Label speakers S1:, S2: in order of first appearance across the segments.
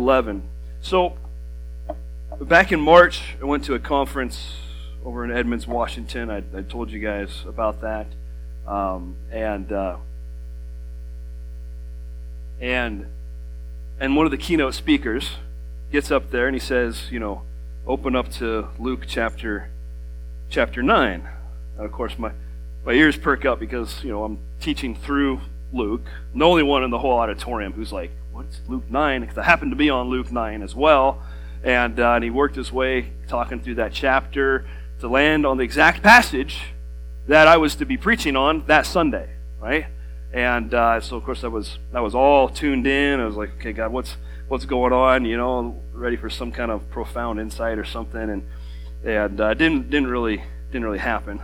S1: 11. So, back in March, I went to a conference over in Edmonds, Washington. I told you guys about that. And one of the keynote speakers gets up there and he says, open up to Luke chapter 9. And of course, my ears perk up because, I'm teaching through Luke. I'm the only one in the whole auditorium who's like, what's Luke 9? Because I happen to be on Luke 9 as well. And he worked his way talking through that chapter to land on the exact passage that I was to be preaching on that Sunday, right? And so, of course, I was all tuned in. I was like, okay, God, what's going on? Ready for some kind of profound insight or something. And didn't really happen.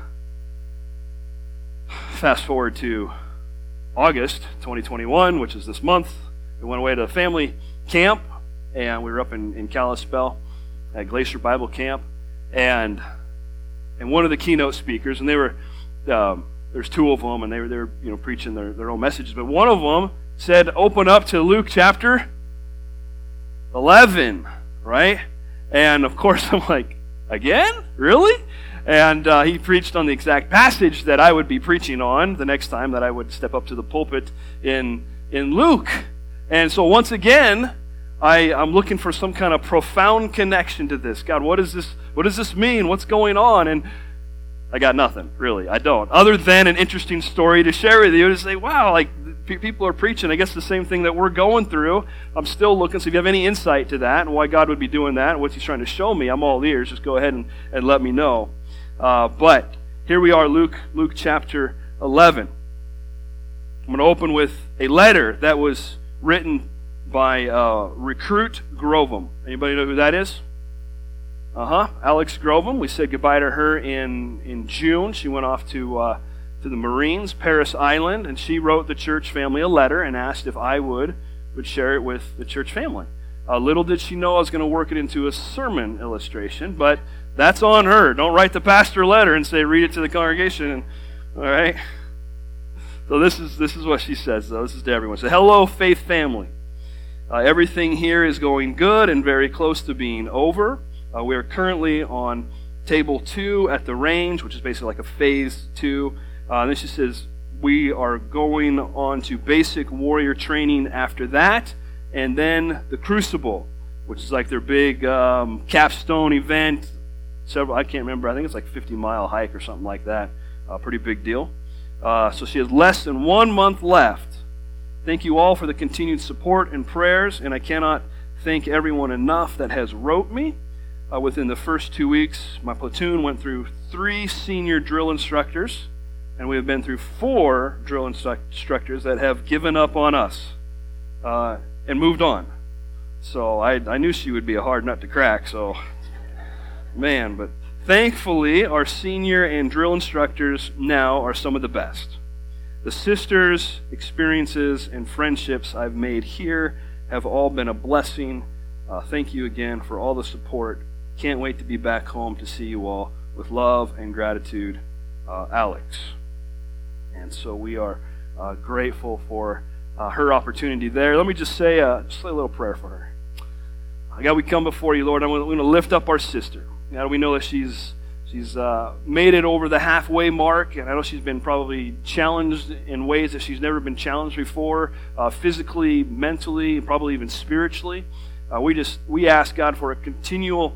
S1: Fast forward to August 2021, which is this month. We went away to a family camp, and we were up in Kalispell at Glacier Bible Camp, and one of the keynote speakers, and they were there's two of them, and they were preaching their own messages, but one of them said, "Open up to Luke chapter 11," right? And of course, I'm like, again, really? And he preached on the exact passage that I would be preaching on the next time that I would step up to the pulpit in Luke. And so once again, I'm looking for some kind of profound connection to this. God, what does this mean? What's going on? And I got nothing, really. I don't. Other than an interesting story to share with you to say, wow, like people are preaching, I guess the same thing that we're going through. I'm still looking, so if you have any insight to that and why God would be doing that and what He's trying to show me, I'm all ears. Just go ahead and let me know. But here we are, Luke chapter 11. I'm going to open with a letter that was written by Recruit Grovem. Anybody know who that is? Alex Grovem. We said goodbye to her in June. She went off to the Marines, Paris Island, and she wrote the church family a letter and asked if I would share it with the church family. Little did she know I was going to work it into a sermon illustration, but that's on her. Don't write the pastor a letter and say, read it to the congregation. All right? So this is what she says, though. This is to everyone. So, hello, Faith family. Everything here is going good and very close to being over. We are currently on table 2 at the range, which is basically like a phase 2. And then she says, we are going on to basic warrior training after that, and then the Crucible, which is like their big capstone event. I can't remember, I think it's like a 50-mile hike or something like that. Pretty big deal. So she has less than 1 month left. Thank you all for the continued support and prayers, and I cannot thank everyone enough that has wrote me. Within the first 2 weeks, my platoon went through 3 senior drill instructors, and we have been through 4 drill instructors that have given up on us and moved on. So I knew she would be a hard nut to crack, so man, but thankfully our senior and drill instructors now are some of the best. The sisters, experiences, and friendships I've made here have all been a blessing. Thank you again for all the support. Can't wait to be back home to see you all. With love and gratitude, Alex. And so we are grateful for her opportunity there. Let me just say a little prayer for her. God, we come before you, Lord. I'm going to lift up our sister. God, we know that she's made it over the halfway mark, and I know she's been probably challenged in ways that she's never been challenged before, physically, mentally, probably even spiritually. We ask, God, for a continual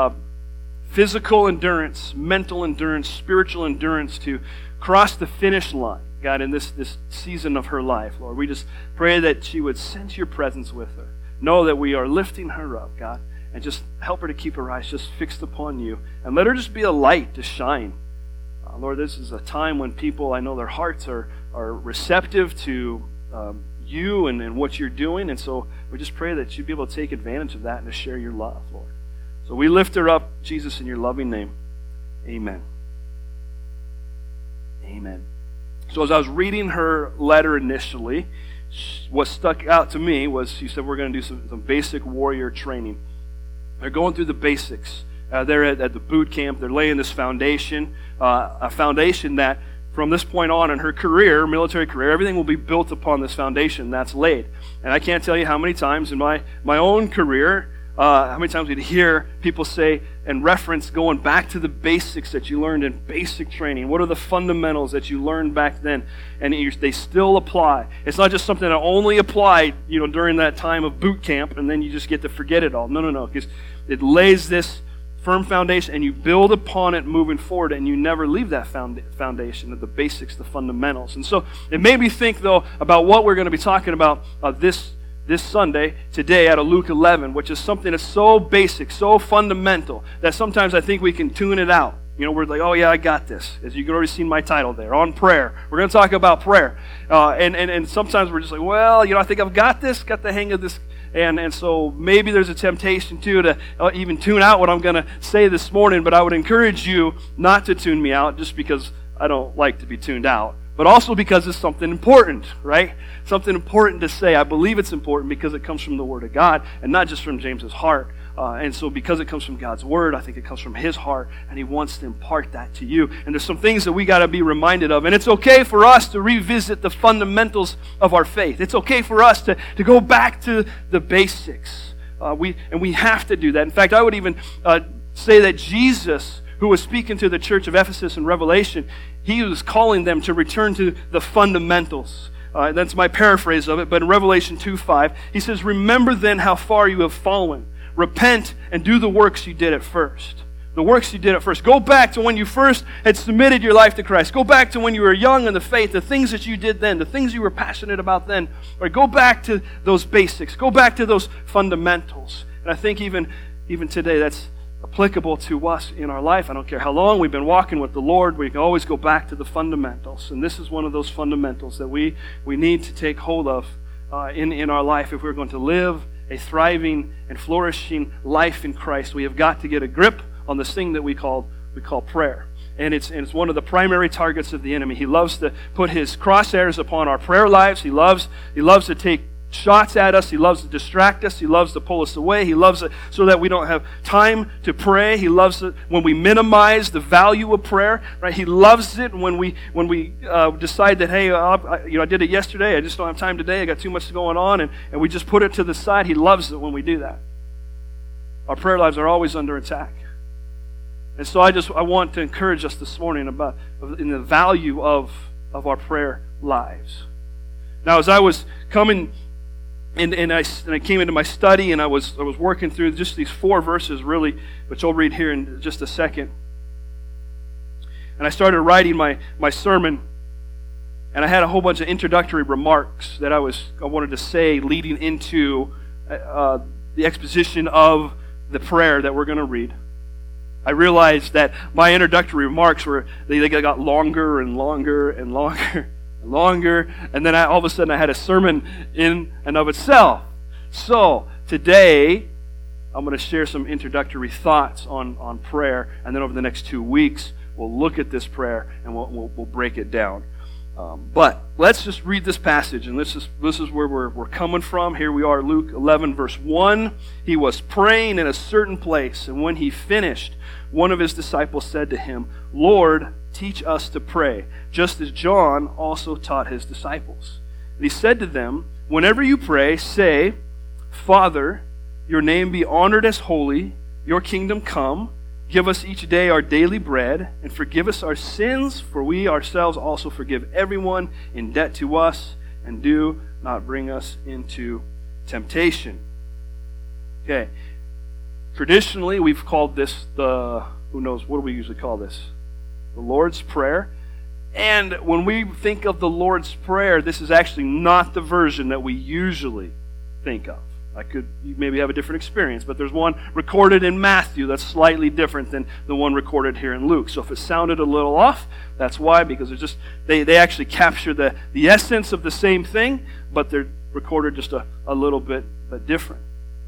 S1: physical endurance, mental endurance, spiritual endurance to cross the finish line, God, in this season of her life, Lord. We just pray that she would sense your presence with her. Know that we are lifting her up, God, and just help her to keep her eyes just fixed upon you, and let her just be a light to shine. Lord, this is a time when people, I know their hearts are receptive to you and what you're doing, and so we just pray that you'd be able to take advantage of that and to share your love, Lord. So we lift her up, Jesus, in your loving name. Amen. Amen. So as I was reading her letter initially, what stuck out to me was she said we're going to do some basic warrior training. They're going through the basics. They're at the boot camp. They're laying this foundation, a foundation that from this point on in her career, military career, everything will be built upon this foundation that's laid. And I can't tell you how many times in my own career, how many times we'd hear people say and reference going back to the basics that you learned in basic training. What are the fundamentals that you learned back then? And they still apply. It's not just something that only applied, during that time of boot camp, and then you just get to forget it all. No. Because it lays this firm foundation, and you build upon it moving forward, and you never leave that foundation of the basics, the fundamentals. And so it made me think, though, about what we're going to be talking about this Sunday, today, out of Luke 11, which is something that's so basic, so fundamental, that sometimes I think we can tune it out. We're like, oh yeah, I got this. As you can already see my title there, on prayer. We're going to talk about prayer. And sometimes we're just like, well, I think I've got this, got the hang of this. And so maybe there's a temptation, too, to even tune out what I'm going to say this morning. But I would encourage you not to tune me out just because I don't like to be tuned out. But also because it's something important, right? Something important to say. I believe it's important because it comes from the Word of God and not just from James's heart. And so because it comes from God's Word, I think it comes from His heart, and He wants to impart that to you. And there's some things that we got to be reminded of. And it's okay for us to revisit the fundamentals of our faith. It's okay for us to go back to the basics. We have to do that. In fact, I would even say that Jesus, who was speaking to the church of Ephesus in Revelation, He was calling them to return to the fundamentals. That's my paraphrase of it, but in Revelation 2:5, He says, "Remember then how far you have fallen. Repent and do the works you did at first." The works you did at first. Go back to when you first had submitted your life to Christ. Go back to when you were young in the faith, the things that you did then, the things you were passionate about then. Or go back to those basics. Go back to those fundamentals. And I think even today that's applicable to us in our life. I don't care how long we've been walking with the Lord, we can always go back to the fundamentals. And this is one of those fundamentals that we need to take hold of in our life if we're going to live a thriving and flourishing life in Christ. We have got to get a grip on this thing that we call prayer. And it's one of the primary targets of the enemy. He loves to put his crosshairs upon our prayer lives. He loves to take shots at us. He loves to distract us. He loves to pull us away. He loves it so that we don't have time to pray. He loves it when we minimize the value of prayer. Right? He loves it when we decide that, hey, I did it yesterday. I just don't have time today. I got too much going on, and we just put it to the side. He loves it when we do that. Our prayer lives are always under attack. And so I want to encourage us this morning in the value of our prayer lives. Now, as I was coming and I came into my study, and I was working through just these 4 verses, really, which I'll read here in just a second. And I started writing my sermon, and I had a whole bunch of introductory remarks that I wanted to say leading into the exposition of the prayer that we're going to read. I realized that my introductory remarks they got longer and longer and longer. Longer, and then all of a sudden I had a sermon in and of itself. So today I'm going to share some introductory thoughts on prayer, and then over the next 2 weeks we'll look at this prayer and we'll break it down. But let's just read this passage, and this is where we're coming from. Here we are, Luke 11, verse 1. He was praying in a certain place, and when he finished, one of his disciples said to him, "Lord, teach us to pray, just as John also taught his disciples." And he said to them, "Whenever you pray, say, 'Father, your name be honored as holy, your kingdom come. Give us each day our daily bread, and forgive us our sins, for we ourselves also forgive everyone in debt to us, and do not bring us into temptation.'" Okay. Traditionally, we've called this what do we usually call this? The Lord's Prayer. And when we think of the Lord's Prayer, this is actually not the version that we usually think of. You maybe have a different experience, but there's one recorded in Matthew that's slightly different than the one recorded here in Luke. So if it sounded a little off, that's why, because they actually capture the essence of the same thing, but they're recorded just a little bit different.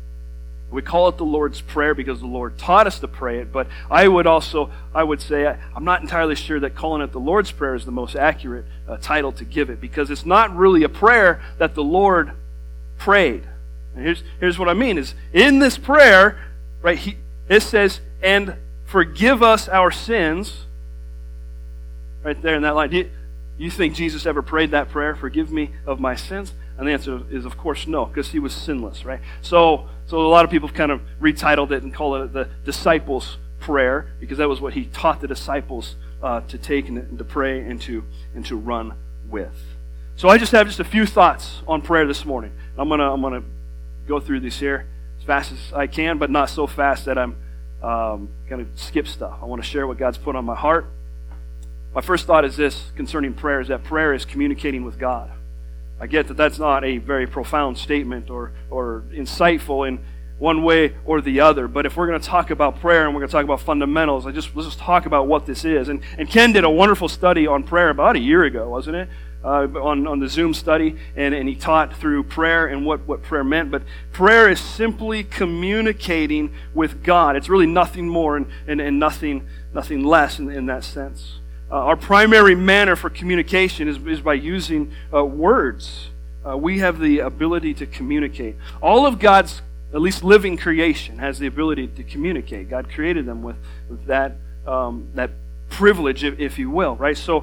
S1: We call it the Lord's Prayer because the Lord taught us to pray it, but I would say I'm not entirely sure that calling it the Lord's Prayer is the most accurate title to give it, because it's not really a prayer that the Lord prayed. And here's what I mean, is in this prayer, right, it says, "And forgive us our sins," right there in that line. You think Jesus ever prayed that prayer, forgive me of my sins? And the answer is, of course, no, because he was sinless, right? So a lot of people have kind of retitled it and called it the disciples' prayer, because that was what he taught the disciples to take and to pray and to run with. So I just have a few thoughts on prayer this morning. I'm gonna go through these here as fast as I can, but not so fast that I'm gonna skip stuff. I want to share what God's put on my heart. My first thought is this concerning prayer, is that prayer is communicating with God. I get that that's not a very profound statement or insightful in one way or the other, but if we're going to talk about prayer and we're going to talk about fundamentals, let's just talk about what this is. And Ken did a wonderful study on prayer about a year ago, wasn't it? On the Zoom study, and he taught through prayer and what prayer meant. But prayer is simply communicating with God. It's really nothing more and nothing less in that sense. Our primary manner for communication is by using words. We have the ability to communicate. All of God's, at least living creation, has the ability to communicate. God created them with that privilege, if you will, right? So,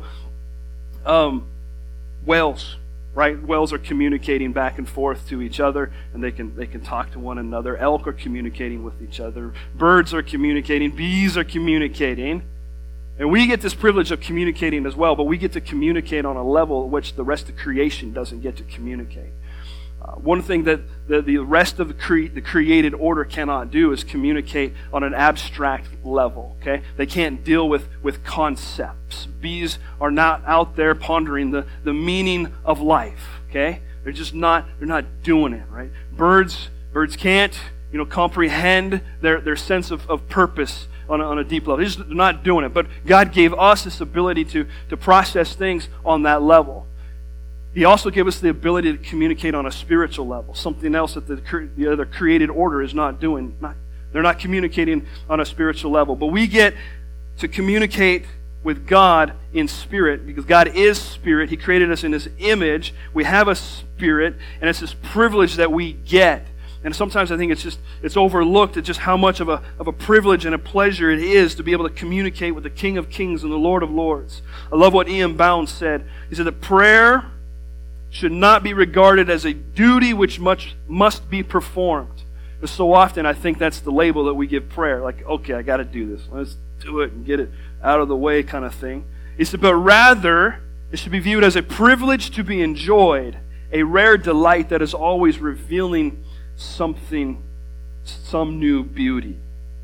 S1: whales, right? Whales are communicating back and forth to each other, and they can talk to one another. Elk are communicating with each other. Birds are communicating. Bees are communicating. And we get this privilege of communicating as well, but we get to communicate on a level at which the rest of creation doesn't get to communicate. One thing that the rest of the created order cannot do is communicate on an abstract level. Okay, they can't deal with concepts. Bees are not out there pondering the meaning of life. Okay, they're just not doing it. Right? Birds can't comprehend their sense of purpose on a deep level. They're not doing it. But God gave us this ability to process things on that level. He also gave us the ability to communicate on a spiritual level, something else that the other created order is not doing. They're not communicating on a spiritual level. But we get to communicate with God in spirit, because God is spirit. He created us in His image. We have a spirit, and it's this privilege that we get. And sometimes I think it's overlooked at just how much of a privilege and a pleasure it is to be able to communicate with the King of Kings and the Lord of Lords. I love what Ian Bounds said. He said that prayer should not be regarded as a duty which must be performed. But so often I think that's the label that we give prayer. Like, okay, I got to do this. Let's do it and get it out of the way kind of thing. He said, but rather it should be viewed as a privilege to be enjoyed, a rare delight that is always revealing some new beauty.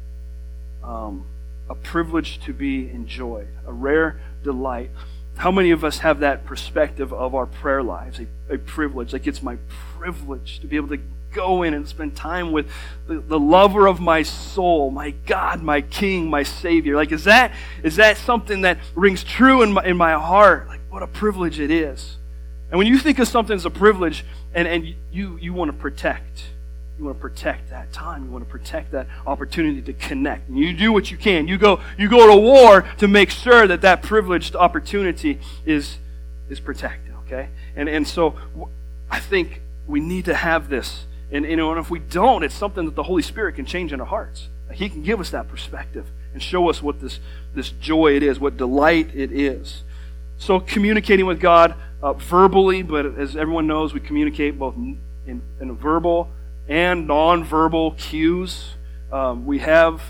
S1: A privilege to be enjoyed, a rare delight. How many of us have that perspective of our prayer lives? A privilege, like it's my privilege to be able to go in and spend time with the lover of my soul, my God, my King, my Savior. Like, is that something that rings true in my heart? Like, what a privilege it is. And when you think of something as a privilege, and you want to protect. You want to protect that time. You want to protect that opportunity to connect. And you do what you can. You go to war to make sure that privileged opportunity is protected. Okay? And so I think we need to have this. And if we don't, it's something that the Holy Spirit can change in our hearts. He can give us that perspective and show us what this joy it is, what delight it is. So communicating with God verbally, but as everyone knows, we communicate both in a verbal and non-verbal cues. We have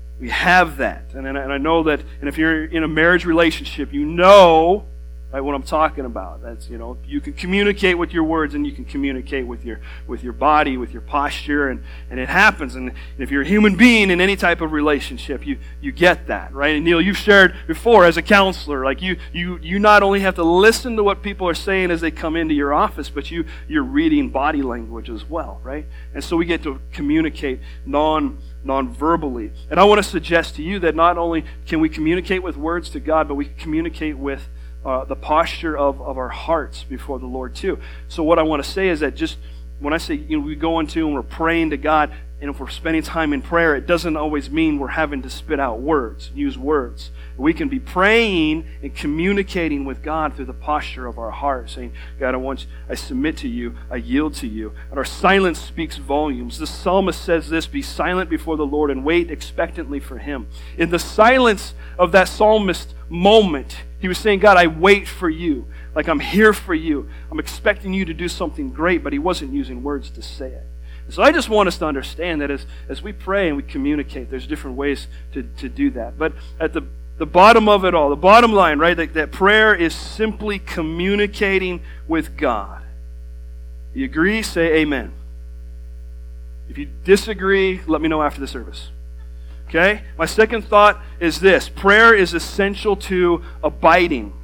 S1: that, and I know that. And if you're in a marriage relationship, you know right what I'm talking about. That's you can communicate with your words, and you can communicate with your body, with your posture, and it happens. And if you're a human being in any type of relationship, you get that, right? And Neil, you've shared before as a counselor, like you not only have to listen to what people are saying as they come into your office, but you're reading body language as well, right? And so we get to communicate non-verbally. And I want to suggest to you that not only can we communicate with words to God, but we can communicate with the posture of our hearts before the Lord too. So what I want to say is that just when I say we go into and we're praying to God, and if we're spending time in prayer, it doesn't always mean we're having to spit out words, use words. We can be praying and communicating with God through the posture of our heart, saying, God, I submit to you, I yield to you. And our silence speaks volumes. The psalmist says this, be silent before the Lord and wait expectantly for Him. In the silence of that psalmist moment, He was saying, God, I wait for you. Like I'm here for you. I'm expecting you to do something great, but he wasn't using words to say it. So I just want us to understand that as we pray and we communicate, there's different ways to do that. But at the bottom of it all, the bottom line, right, that prayer is simply communicating with God. You agree? Say amen. If you disagree, let me know after the service. Okay? My second thought is this. Prayer is essential to abiding.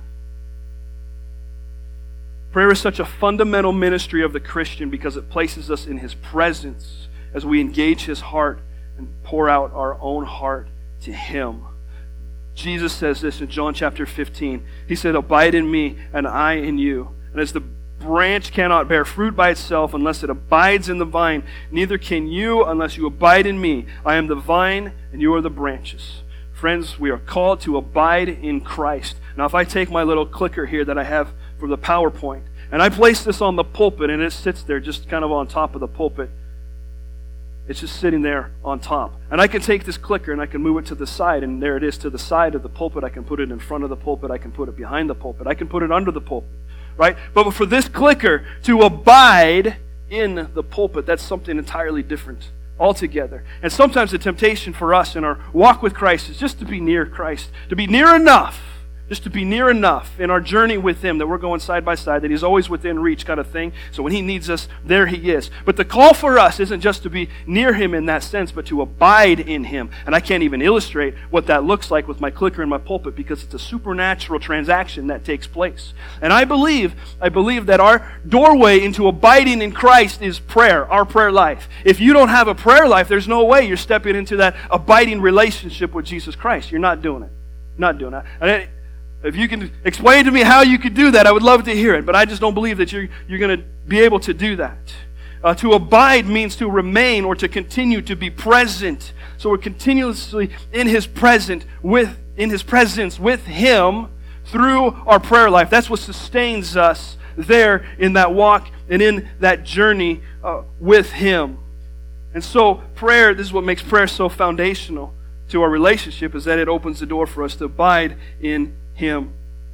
S1: Prayer is such a fundamental ministry of the Christian because it places us in his presence as we engage his heart and pour out our own heart to him. Jesus says this in John chapter 15. He said, abide in me and I in you. And as the branch cannot bear fruit by itself unless it abides in the vine, neither can you unless you abide in me. I am the vine and you are the branches. Friends, we are called to abide in Christ. Now, if I take my little clicker here that I have for the PowerPoint, and I place this on the pulpit, and it sits there just kind of on top of the pulpit, it's just sitting there on top. And I can take this clicker and I can move it to the side, and there it is to the side of the pulpit. I can put it in front of the pulpit. I can put it behind the pulpit. I can put it under the pulpit, right? But for this clicker to abide in the pulpit, that's something entirely different altogether. And sometimes the temptation for us in our walk with Christ is just to be near Christ, to be near enough, just to be near enough in our journey with him that we're going side by side, that he's always within reach kind of thing. So when he needs us, there he is. But the call for us isn't just to be near him in that sense, but to abide in him. And I can't even illustrate what that looks like with my clicker and my pulpit because it's a supernatural transaction that takes place. And I believe that our doorway into abiding in Christ is prayer, our prayer life. If you don't have a prayer life, there's no way you're stepping into that abiding relationship with Jesus Christ. You're not doing it. Not doing it. And if you can explain to me how you could do that, I would love to hear it. But I just don't believe that you're going to be able to do that. To abide means to remain or to continue to be present. So we're continuously in his presence with him through our prayer life. That's what sustains us there in that walk and in that journey with him. And so prayer, this is what makes prayer so foundational to our relationship, is that it opens the door for us to abide in him.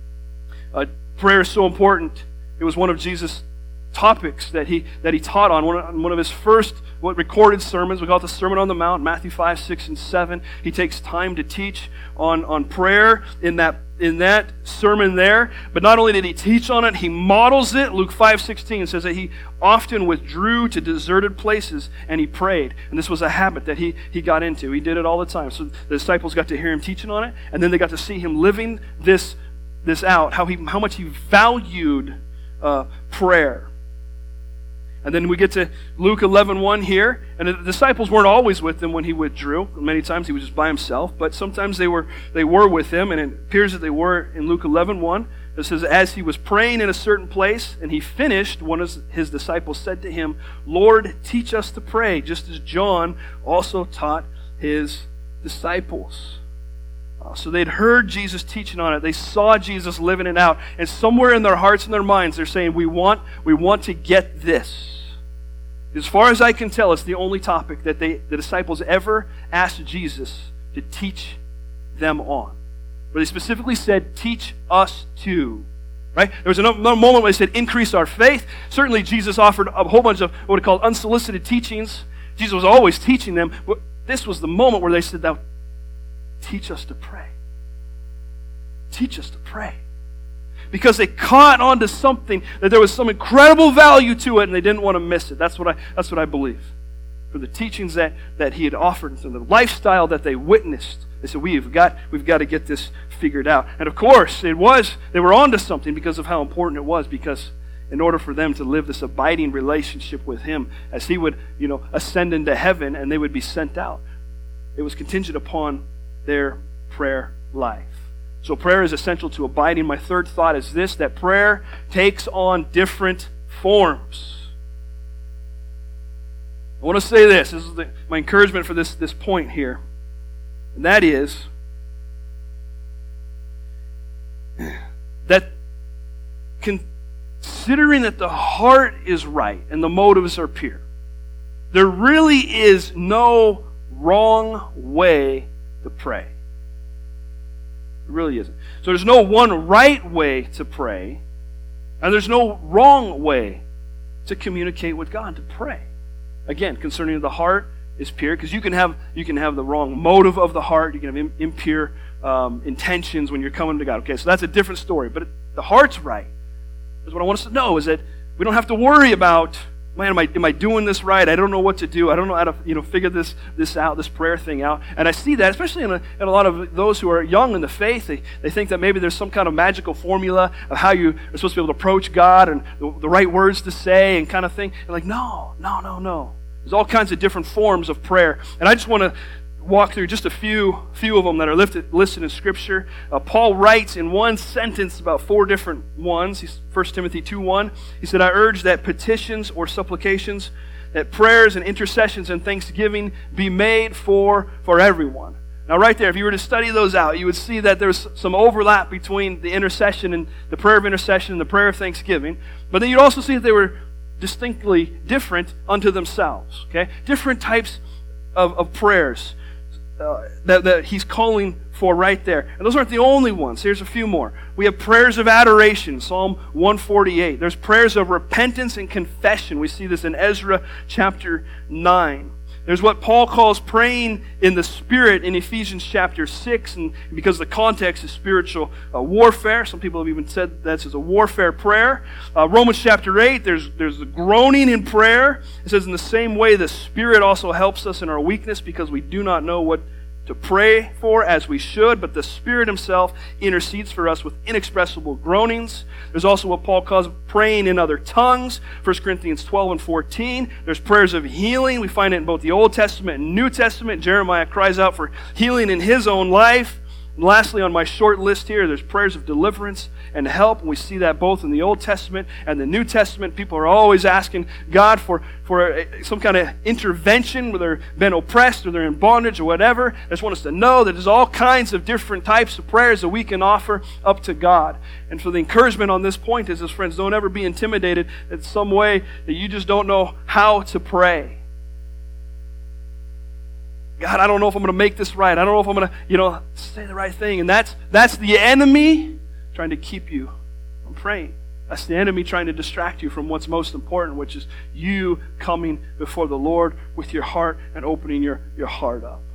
S1: Prayer is so important. It was one of Jesus' topics that he taught on one of his first recorded sermons. We call it the Sermon on the Mount, Matthew 5, 6, and 7. He takes time to teach on prayer in that sermon there. But not only did he teach on it, he models it. Luke 5:16 says that he often withdrew to deserted places and he prayed. And this was a habit that he got into. He did it all the time. So the disciples got to hear him teaching on it, and then they got to see him living this out, how much he valued prayer. And then we get to Luke 11:1 here, and the disciples weren't always with him when he withdrew. Many times he was just by himself, but sometimes they were with him, and it appears that they were in Luke 11:1. It says, as he was praying in a certain place, and he finished, one of his disciples said to him, Lord, teach us to pray, just as John also taught his disciples. So they'd heard Jesus teaching on it. They saw Jesus living it out. And somewhere in their hearts and their minds, they're saying, we want to get this. As far as I can tell, it's the only topic that the disciples ever asked Jesus to teach them on. Where they specifically said, teach us too. Right? There was another moment where they said, increase our faith. Certainly Jesus offered a whole bunch of what he called unsolicited teachings. Jesus was always teaching them. But this was the moment where they said, now, teach us to pray. Teach us to pray. Because they caught onto something, that there was some incredible value to it, and they didn't want to miss it. That's what I believe. For the teachings that he had offered, and the lifestyle that they witnessed, they said, we've got to get this figured out. And of course, they were onto something because of how important it was, because in order for them to live this abiding relationship with him, as he would, ascend into heaven and they would be sent out, it was contingent upon their prayer life. So prayer is essential to abiding. My third thought is this, that prayer takes on different forms. I want to say this. This is my encouragement for this point here. And that is that considering that the heart is right and the motives are pure, there really is no wrong way to pray. It really isn't. So there's no one right way to pray, and there's no wrong way to communicate with God, to pray. Again, concerning the heart is pure, because you can have the wrong motive of the heart. You can have impure intentions when you're coming to God. Okay, so that's a different story. But the heart's right. That's what I want us to know, is that we don't have to worry about, man, am I doing this right? I don't know what to do. I don't know how to figure this out, this prayer thing out. And I see that, especially in a lot of those who are young in the faith. They think that maybe there's some kind of magical formula of how you are supposed to be able to approach God and the right words to say and kind of thing. They're like, no. There's all kinds of different forms of prayer. And I just want to walk through just a few of them that are listed in Scripture. Paul writes in one sentence about 4 different ones. 1 Timothy 2:1. He said, I urge that petitions or supplications, that prayers and intercessions and thanksgiving be made for everyone. Now right there, if you were to study those out, you would see that there's some overlap between the intercession and the prayer of intercession and the prayer of thanksgiving. But then you'd also see that they were distinctly different unto themselves. Okay, different types of prayers that he's calling for right there. And those aren't the only ones. Here's a few more. We have prayers of adoration, Psalm 148. There's prayers of repentance and confession. We see this in Ezra chapter 9. There's what Paul calls praying in the Spirit in Ephesians chapter 6, and because the context is spiritual warfare. Some people have even said that's as a warfare prayer. Romans chapter 8, there's the groaning in prayer. It says, in the same way the Spirit also helps us in our weakness, because we do not know what to pray for as we should, but the Spirit Himself intercedes for us with inexpressible groanings. There's also what Paul calls praying in other tongues, 1 Corinthians 12 and 14. There's prayers of healing. We find it in both the Old Testament and New Testament. Jeremiah cries out for healing in his own life. And lastly, on my short list here, there's prayers of deliverance and help. And we see that both in the Old Testament and the New Testament. People are always asking God for some kind of intervention, whether they've been oppressed or they're in bondage or whatever. I just want us to know that there's all kinds of different types of prayers that we can offer up to God. And so the encouragement on this point is, friends, don't ever be intimidated in some way that you just don't know how to pray. God, I don't know if I'm going to make this right. I don't know if I'm going to, say the right thing. And that's the enemy trying to keep you from praying. That's the enemy trying to distract you from what's most important, which is you coming before the Lord with your heart and opening your heart up.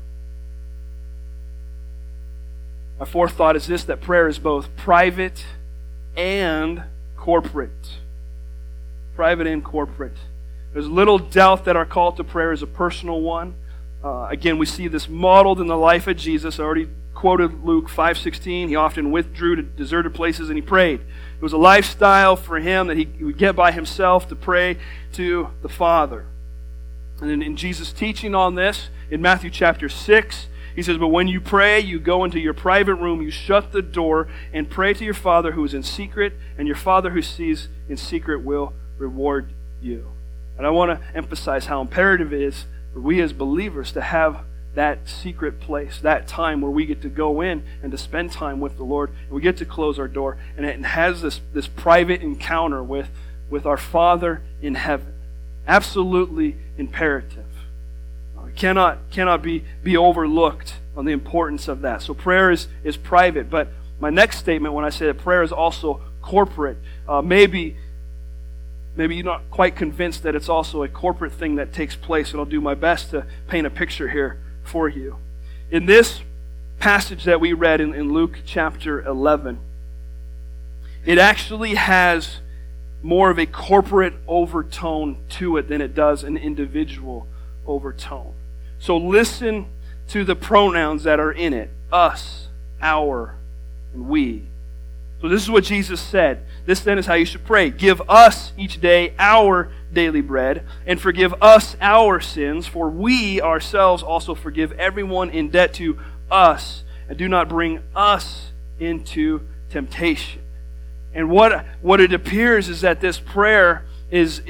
S1: My fourth thought is this, that prayer is both private and corporate. Private and corporate. There's little doubt that our call to prayer is a personal one. Again, we see this modeled in the life of Jesus. I already quoted Luke 5:16. He often withdrew to deserted places and he prayed. It was a lifestyle for him that he would get by himself to pray to the Father. And then in Jesus' teaching on this, in Matthew chapter 6, he says, but when you pray, you go into your private room, you shut the door, and pray to your Father who is in secret, and your Father who sees in secret will reward you. And I want to emphasize how imperative it is for we as believers to have that secret place, that time where we get to go in and to spend time with the Lord, and we get to close our door, and it has this private encounter with our Father in heaven. Absolutely imperative. It cannot be overlooked on the importance of that. So prayer is private, but my next statement when I say that prayer is also corporate, maybe you're not quite convinced that it's also a corporate thing that takes place, and I'll do my best to paint a picture here for you. In this passage that we read in Luke chapter 11, it actually has more of a corporate overtone to it than it does an individual overtone. So listen to the pronouns that are in it. Us, our, and we. So this is what Jesus said. This then is how you should pray. Give us each day our daily bread, and forgive us our sins, for we ourselves also forgive everyone in debt to us, and do not bring us into temptation. And what it appears is that this prayer is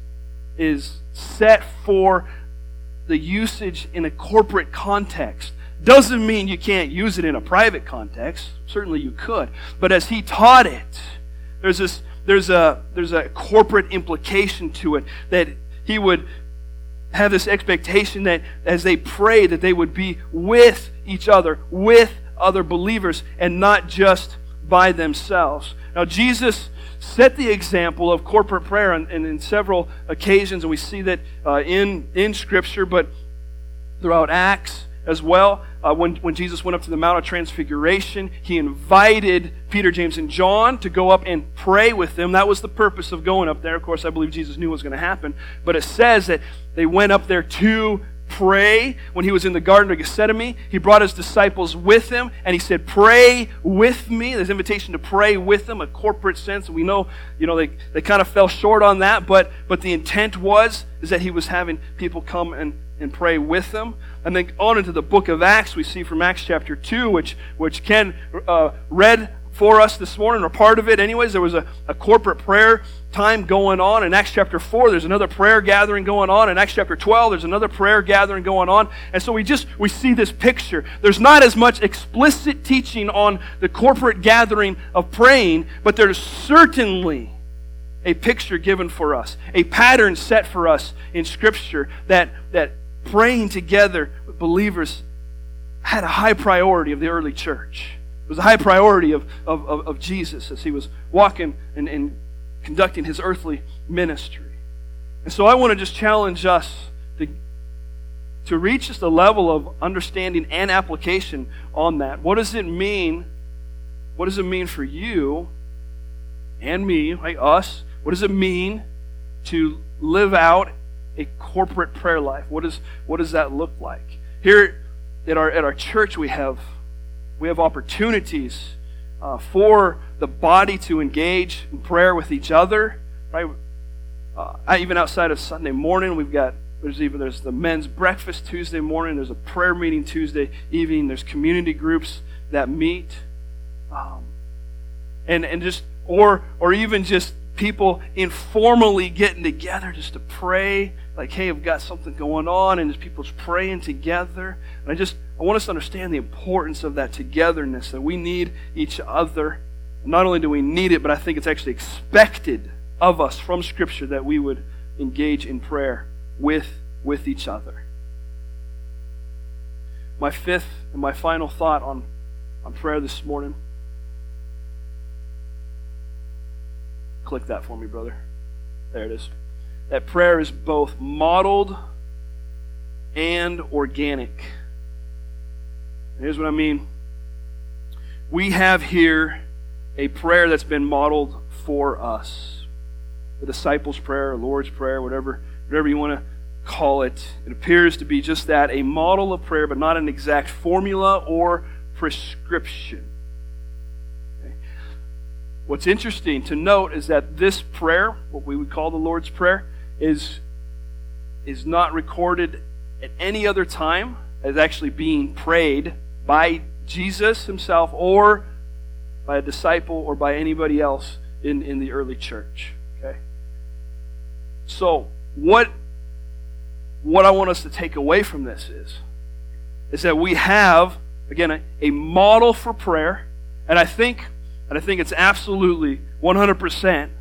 S1: set for the usage in a corporate context. Doesn't mean you can't use it in a private context. Certainly you could. But as he taught it, there's a corporate implication to it, that he would have this expectation that as they prayed, that they would be with each other, with other believers and not just by themselves. Now, Jesus set the example of corporate prayer in several occasions, and we see that in Scripture, but throughout Acts as well. When Jesus went up to the Mount of Transfiguration, He invited Peter, James, and John to go up and pray with them. That was the purpose of going up there. Of course, I believe Jesus knew what was going to happen, but it says that they went up there to pray. When He was in the Garden of Gethsemane, He brought His disciples with Him, and He said, "Pray with me." There's an invitation to pray with them, a corporate sense. We know, they kind of fell short on that, but the intent is that He was having people come and pray with them. And then on into the book of Acts, we see from Acts chapter 2, which Ken read for us this morning, or part of it anyways. There was a corporate prayer time going on. In Acts chapter 4, there's another prayer gathering going on. In Acts chapter 12, there's another prayer gathering going on. And so we see this picture. There's not as much explicit teaching on the corporate gathering of praying, but there's certainly a picture given for us, a pattern set for us in Scripture that praying together with believers had a high priority of the early church. It was a high priority of Jesus as He was walking and conducting His earthly ministry. And so I want to just challenge us to reach just a level of understanding and application on that. What does it mean? What does it mean for you and me, right, us? What does it mean to live out a corporate prayer life? What does that look like? Here at our church, we have opportunities for the body to engage in prayer with each other. Right? Even outside of Sunday morning, there's the men's breakfast Tuesday morning. There's a prayer meeting Tuesday evening. There's community groups that meet, or even just people informally getting together just to pray, like, hey, I've got something going on, and just people's praying together. And I want us to understand the importance of that togetherness, that we need each other. Not only do we need it, but I think it's actually expected of us from Scripture that we would engage in prayer with each other. My fifth and my final thought on prayer this morning. Click that for me, brother. There it is. That prayer is both modeled and organic. And here's what I mean. We have here a prayer that's been modeled for us. The disciples' prayer, or Lord's Prayer, whatever you want to call it. It appears to be just that, a model of prayer, but not an exact formula or prescription. What's interesting to note is that this prayer, what we would call the Lord's Prayer, is not recorded at any other time as actually being prayed by Jesus Himself or by a disciple or by anybody else in the early church. Okay? So, what I want us to take away from this is that we have, again, a model for prayer, and I think it's absolutely 100%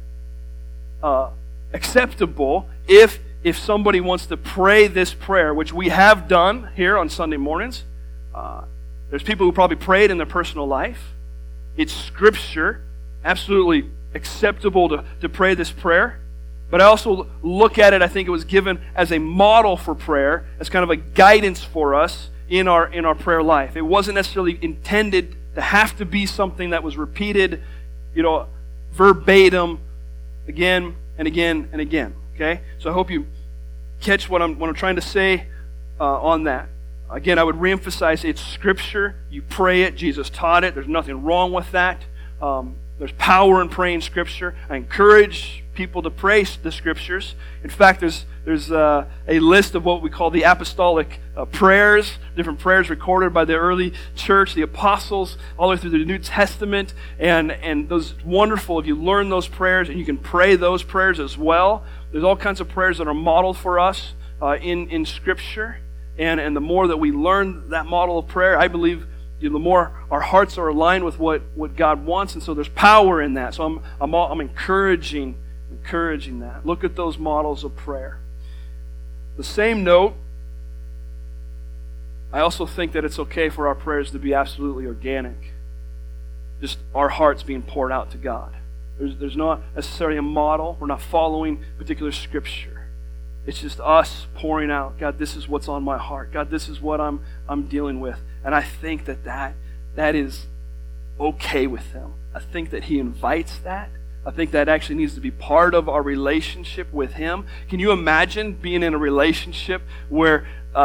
S1: acceptable if somebody wants to pray this prayer, which we have done here on Sunday mornings. There's people who probably prayed in their personal life. It's Scripture, absolutely acceptable to pray this prayer. But I also look at it, I think it was given as a model for prayer, as kind of a guidance for us in our prayer life. It wasn't necessarily intended to have to be something that was repeated, verbatim, again and again and again. Okay? So I hope you catch what I'm trying to say on that. Again, I would reemphasize it's Scripture. You pray it. Jesus taught it. There's nothing wrong with that. There's power in praying Scripture. I encourage people to pray the Scriptures. In fact, there's a list of what we call the apostolic prayers, different prayers recorded by the early church, the apostles, all the way through the New Testament, and those wonderful. If you learn those prayers and you can pray those prayers as well, there's all kinds of prayers that are modeled for us in Scripture, and the more that we learn that model of prayer, I believe the more our hearts are aligned with what God wants, and so there's power in that. So I'm encouraging that. Look at those models of prayer. The same note, I also think that it's okay for our prayers to be absolutely organic. Just our hearts being poured out to God. There's not necessarily a model. We're not following particular scripture. It's just us pouring out, God, this is what's on my heart. God, this is what I'm dealing with. And I think that is okay with Him. I think that He invites that. I think that actually needs to be part of our relationship with Him. Can you imagine being in a relationship where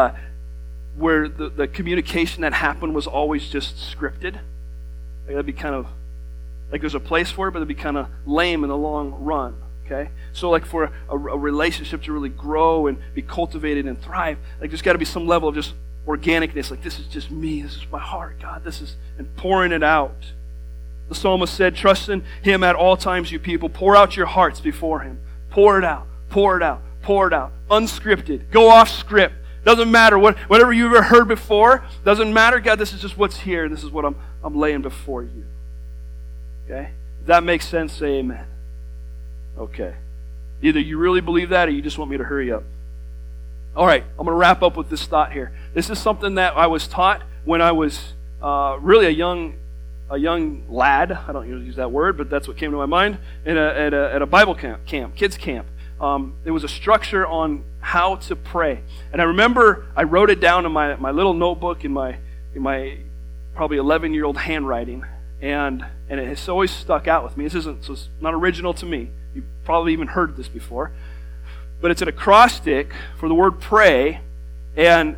S1: the communication that happened was always just scripted? Like, that'd be kind of, like there's a place for it, but it'd be kind of lame in the long run. Okay? So like for a relationship to really grow and be cultivated and thrive, like there's got to be some level of just organicness. Like, this is just me. This is my heart, God. This is, and pouring it out. The psalmist said, trust in Him at all times, you people. Pour out your hearts before Him. Pour it out. Pour it out. Pour it out. Unscripted. Go off script. Doesn't matter. Whatever you've ever heard before, doesn't matter. God, this is just what's here. This is what I'm laying before you. Okay? If that makes sense, say amen. Okay. Either you really believe that or you just want me to hurry up. All right. I'm going to wrap up with this thought here. This is something that I was taught when I was really a young lad. I don't usually use that word, but that's what came to my mind. At a Bible camp, kids camp. There was a structure on how to pray, and I remember I wrote it down in my little notebook in my probably 11-year-old handwriting, and it has always stuck out with me. So it's not original to me. You've probably even heard this before, but it's an acrostic for the word pray, and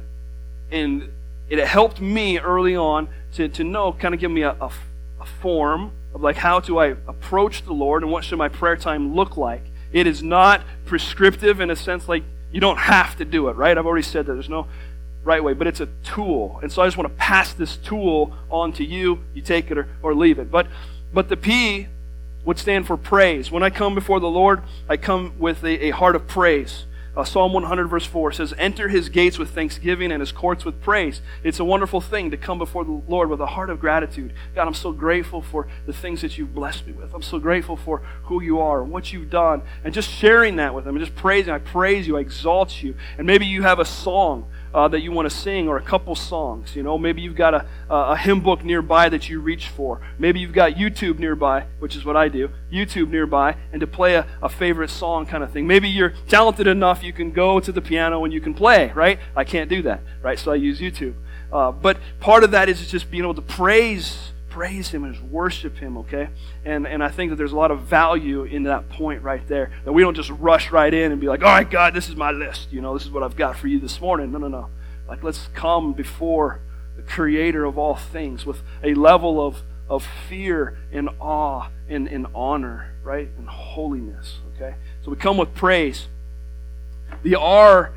S1: it helped me early on to know, kind of give me a form of like, how do I approach the Lord and what should my prayer time look like. It is not prescriptive in a sense, like you don't have to do it, right? I've already said that there's no right way, but it's a tool. And so I just want to pass this tool on to you. You take it or leave it. But the P would stand for praise. When I come before the Lord, I come with a heart of praise. Psalm 100 verse 4 says, enter His gates with thanksgiving and His courts with praise. It's a wonderful thing to come before the Lord with a heart of gratitude. God, I'm so grateful for the things that You've blessed me with. I'm so grateful for who You are and what You've done. And just sharing that with Him and just praising. I praise You, I exalt You. And maybe you have a song that you want to sing, or a couple songs. You know, maybe you've got a hymn book nearby that you reach for. Maybe you've got YouTube nearby, which is what I do, YouTube nearby, and to play a favorite song kind of thing. Maybe you're talented enough you can go to the piano and you can play, right? I can't do that, right? So I use YouTube. But part of that is just being able to praise Him and just worship Him, okay? And I think that there's a lot of value in that point right there. That we don't just rush right in and be like, all right, God, this is my list. You know, this is what I've got for you this morning. No. Like, let's come before the Creator of all things with a level of fear and awe and honor, right? And holiness, okay? So we come with praise. The R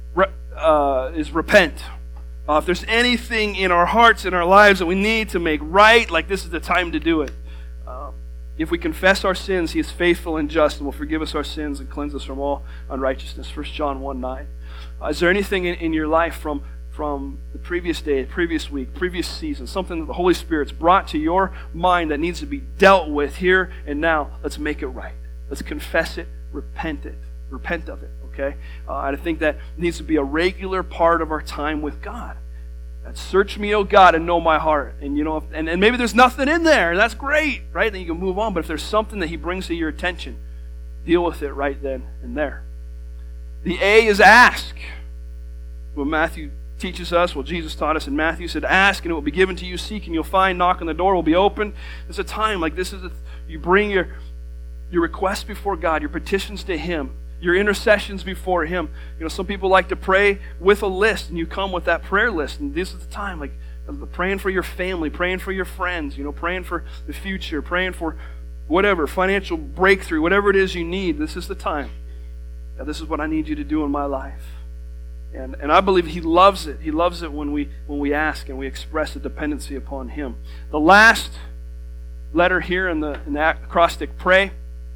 S1: is repent. If there's anything in our hearts, in our lives that we need to make right, like, this is the time to do it. If we confess our sins, He is faithful and just and will forgive us our sins and cleanse us from all unrighteousness. 1 John 1:9. Is there anything in your life from the previous day, previous week, previous season, something that the Holy Spirit's brought to your mind that needs to be dealt with here and now? Let's make it right. Let's confess it, repent of it, okay? I think that needs to be a regular part of our time with God. Search me, O God, and know my heart. And you know, and maybe there's nothing in there. That's great, right? Then you can move on. But if there's something that He brings to your attention, deal with it right then and there. The A is ask. What Matthew teaches us, well, Jesus taught us in Matthew, said, ask and it will be given to you, seek and you'll find, knock and the door will be open. It's a time like this you bring your requests before God, your petitions to Him, your intercessions before Him. You know, some people like to pray with a list, and you come with that prayer list, and this is the time, like praying for your family, praying for your friends, you know, praying for the future, praying for whatever, financial breakthrough, whatever it is you need. This is the time. God, this is what I need you to do in my life. And I believe He loves it. He loves it when we ask and we express a dependency upon Him. The last letter here in the acrostic pray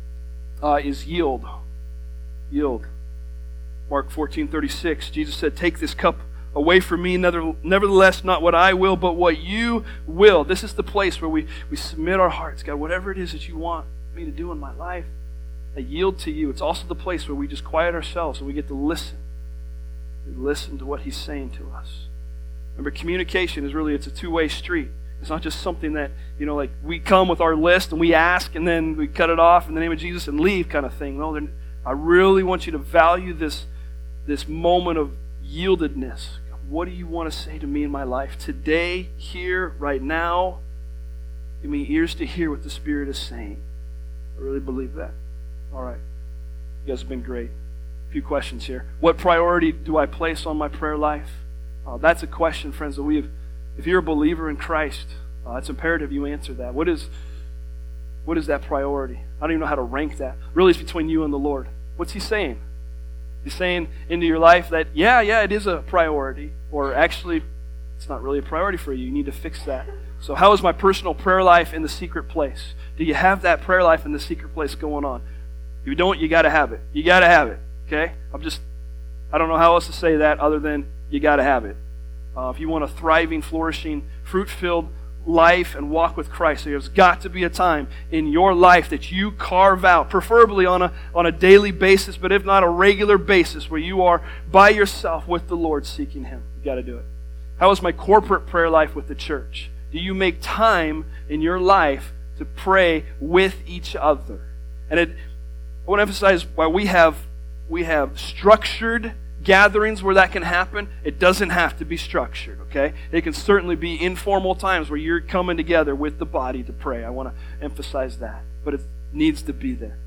S1: is yield. Yield. Mark 14:36, Jesus said, take this cup away from me, nevertheless not what I will, but what you will. This is the place where we submit our hearts. God, whatever it is that you want me to do in my life, I yield to you. It's also the place where we just quiet ourselves and we get to listen. We listen to what He's saying to us. Remember, communication is really, it's a two-way street. It's not just something that, like we come with our list and we ask and then we cut it off in the name of Jesus and leave kind of thing. No, I really want you to value this moment of yieldedness. What do you want to say to me in my life today, here, right now? Give me ears to hear what the Spirit is saying. I really believe that. All right. You guys have been great. A few questions here. What priority do I place on my prayer life? That's a question, friends, that if you're a believer in Christ, it's imperative you answer that. What is that priority? I don't even know how to rank that. Really, it's between you and the Lord. What's He saying? He's saying into your life that, yeah, it is a priority. Or actually, it's not really a priority for you. You need to fix that. So how is my personal prayer life in the secret place? Do you have that prayer life in the secret place going on? If you don't, you got to have it. You got to have it. Okay? I don't know how else to say that other than you got to have it. If you want a thriving, flourishing, fruit-filled life and walk with Christ, there's got to be a time in your life that you carve out, preferably on a daily basis, but if not a regular basis, where you are by yourself with the Lord seeking Him. You got to do it. How is my corporate prayer life with the church? Do you make time in your life to pray with each other? And I want to emphasize, while we have structured gatherings where that can happen, it doesn't have to be structured, okay? It can certainly be informal times where you're coming together with the body to pray. I want to emphasize that. But it needs to be there.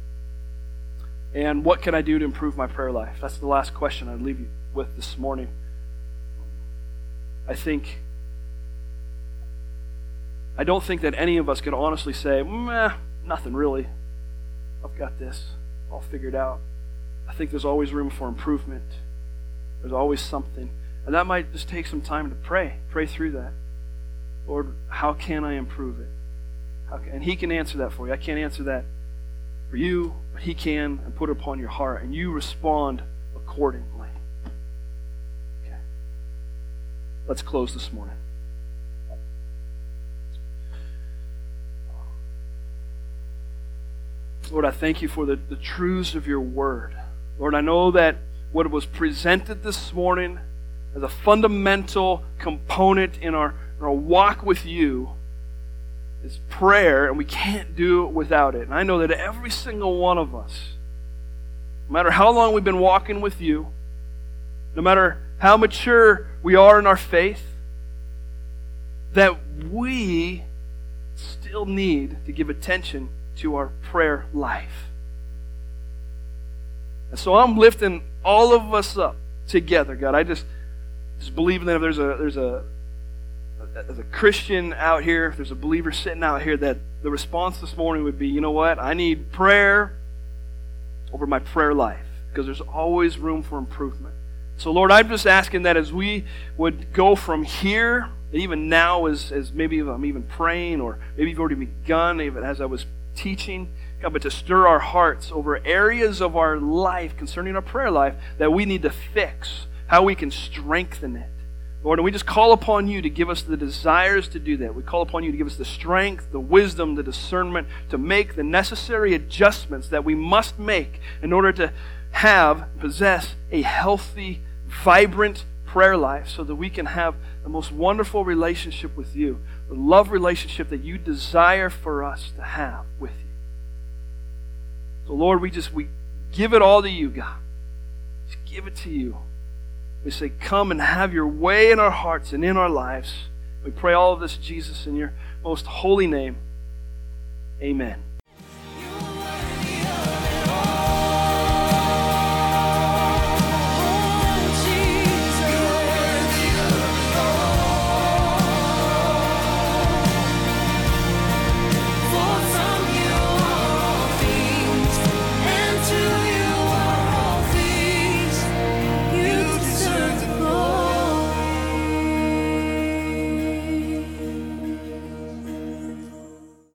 S1: And what can I do to improve my prayer life? That's the last question I'd leave you with this morning. I don't think that any of us could honestly say, nothing really. I've got this all figured out. I think there's always room for improvement. There's always something. And that might just take some time to pray. Pray through that. Lord, how can I improve it? And He can answer that for you. I can't answer that for you, but He can, and put it upon your heart. And you respond accordingly. Okay. Let's close this morning. Lord, I thank You for the truths of Your Word. Lord, I know that what was presented this morning as a fundamental component in our walk with You is prayer, and we can't do it without it. And I know that every single one of us, no matter how long we've been walking with You, no matter how mature we are in our faith, that we still need to give attention to our prayer life. And so I'm lifting all of us up together, God. I just believe that if there's a Christian out here, if there's a believer sitting out here, that the response this morning would be, you know what? I need prayer over my prayer life, because there's always room for improvement. So Lord, I'm just asking that as we would go from here, even now as maybe I'm even praying, or maybe you've already begun, even as I was teaching, God, but to stir our hearts over areas of our life concerning our prayer life that we need to fix, how we can strengthen it. Lord, and we just call upon You to give us the desires to do that. We call upon You to give us the strength, the wisdom, the discernment to make the necessary adjustments that we must make in order to possess a healthy, vibrant prayer life, so that we can have the most wonderful relationship with You, the love relationship that You desire for us to have with You. So Lord, we give it all to You, God. Just give it to You. We say, come and have Your way in our hearts and in our lives. We pray all of this, Jesus, in Your most holy name. Amen.